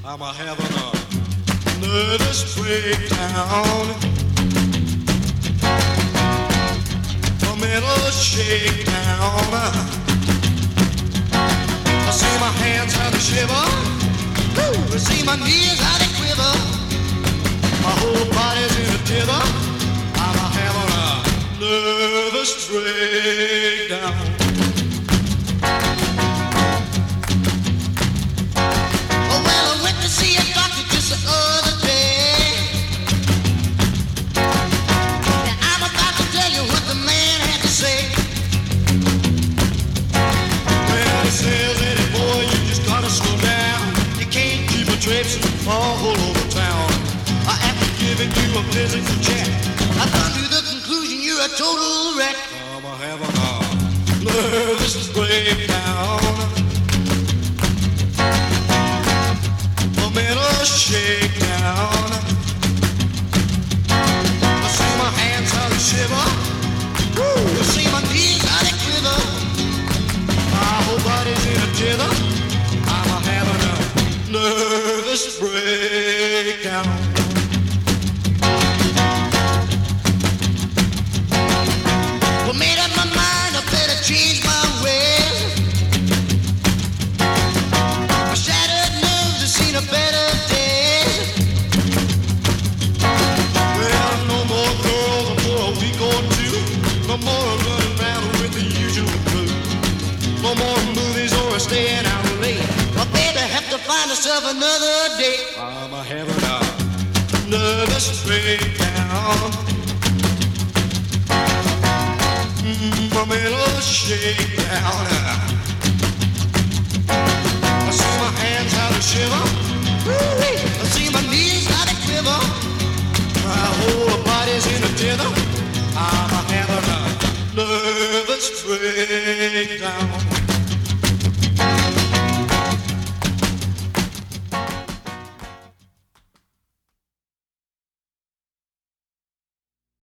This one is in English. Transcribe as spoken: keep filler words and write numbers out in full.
I'm a having a nervous breakdown, a mental shakedown. I see my hands how they shiver, I see my knees how they quiver, my whole body's in a tither. I'm a having a nervous breakdown. All over town, after giving you a physical check, I come to the conclusion you're a total wreck. I'm a having a nervous breakdown, a mental shakedown. I see my hands how they shiver, I see my knees how they quiver, my whole body's in a tither. I'm a having a nervous breakdown. Well, made up my mind, I better change my ways. My shattered nerves have seen a better day. Well, no more girls for a week or two. No more running around with the usual crew. No more movies or staying out late. Have to find herself another day. I'm a having a nervous breakdown, mm, a mental shakedown. I see my hands how they shiver, I see my knees how they quiver, my whole body's in a tither. I'm a having a nervous breakdown.